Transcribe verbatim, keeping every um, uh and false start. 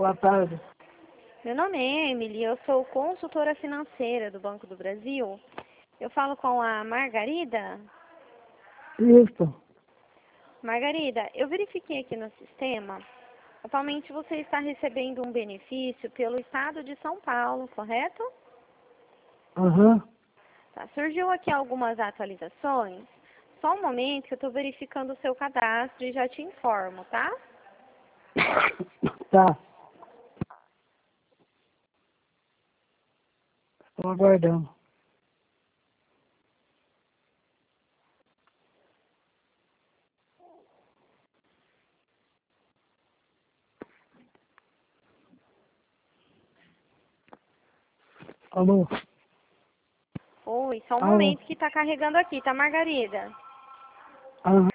Boa tarde. Meu nome é Emily, eu sou consultora financeira do Banco do Brasil. Eu falo com a Margarida. Isso. Margarida, eu verifiquei aqui no sistema. Atualmente você está recebendo um benefício pelo estado de São Paulo, correto? Aham. Tá, surgiu aqui algumas atualizações. Só um momento que eu estou verificando o seu cadastro e já te informo, tá? Tá. Estou aguardando. Alô? Oi, só um Alô? momento que está carregando aqui, tá, Margarida? Aham.